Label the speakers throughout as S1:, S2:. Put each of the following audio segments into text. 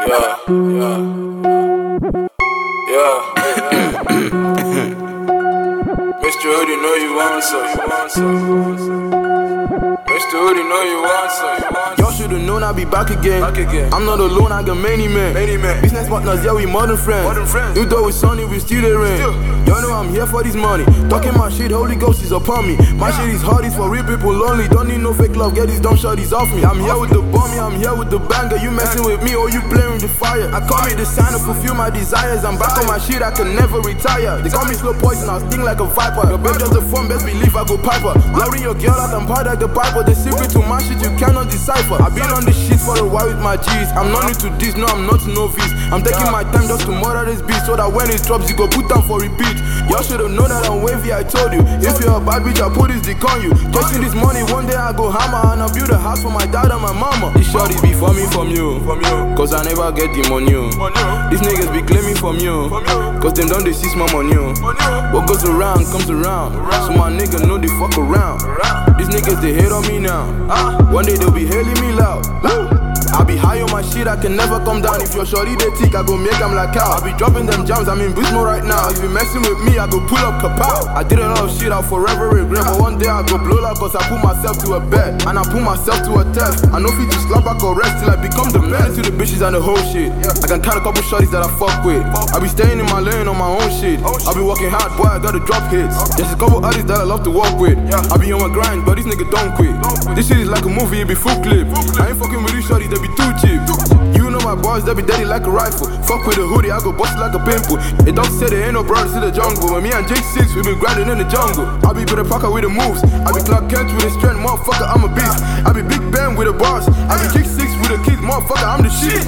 S1: Mr. Hoodie, know you want some. Mr. Hoodie, know you want some.
S2: Y'all should've known I'd be back again. I'm not alone, I got many men. Business partners, yeah, we modern friends. New door with Sonny, we still the rain. Y'all know I'm here for this money. Talking my shit, Holy Ghost is upon me. My shit is hard, it's for real people lonely. Don't need no fake love, get these dumb shorties off me. I'm here with the bomb, I'm here with the banger. You messing with me or you playing with the fire. I call me the sign to fulfill my desires. I'm back on my shit, I can never retire. They call me slow poison, I'll sting like a viper. Your babe just a phone, best believe I go piper. Blurring your girl out, I'm part like the Bible. The secret to my shit you cannot decipher. I've been on this shit for a while with my G's. I'm not new to this, no I'm not novice. I'm taking my time just to murder this beat, so that when it drops you go put down for repeat. Y'all should've known that I'm wavy, I told you. If you're a bad bitch, I'll put this dick on you. Chasing this money, one day I go hammer. And I'll build a house for my dad and my mama. These shorties be for me from you, cause I never get them on you. These niggas be claiming from you, cause them don't they see small on you. What goes around comes around, so my nigga know they fuck around. These niggas they hate on me now, one day they'll be hailing me loud. I be high on my shit, I can never come down. If your shorty they tick, I go make them like cow. I be dropping them jams, I'm in beast mode right now. If you messing with me, I go pull up kapow. I did a lot of shit, I'll forever regret. But one day I go blow up, cause I put myself to a bet. And I put myself to a test. I know if you just slap back or rest till I become the best. To the bitches and the whole shit, I can count a couple shorties that I fuck with. I be staying in my lane on my own shit. I be working hard, boy, I gotta drop hits. There's a couple artists that I love to walk with. I be on my grind, but these niggas don't quit. This shit is like a movie, it be full clip. I ain't fucking with these shorties, they be too cheap. You know my boys, they be deadly like a rifle. Fuck with a hoodie, I go bust like a pimple. They don't say there ain't no brothers in the jungle. When me and J6, we been grinding in the jungle. I be with a pocket with the moves. I be Clark Kent with the strength, motherfucker, I'm a beast. I be Big Ben with the bars. I be Kick 6 with the kids, motherfucker, I'm the shit.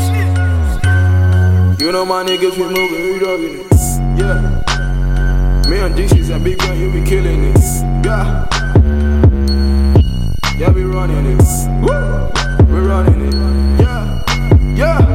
S2: You know my niggas, we moving, we dogging it. Yeah. Me and J6 and Big Ben, you be killing it. Yeah. Yeah, we running it. Woo! We're running it. Yeah.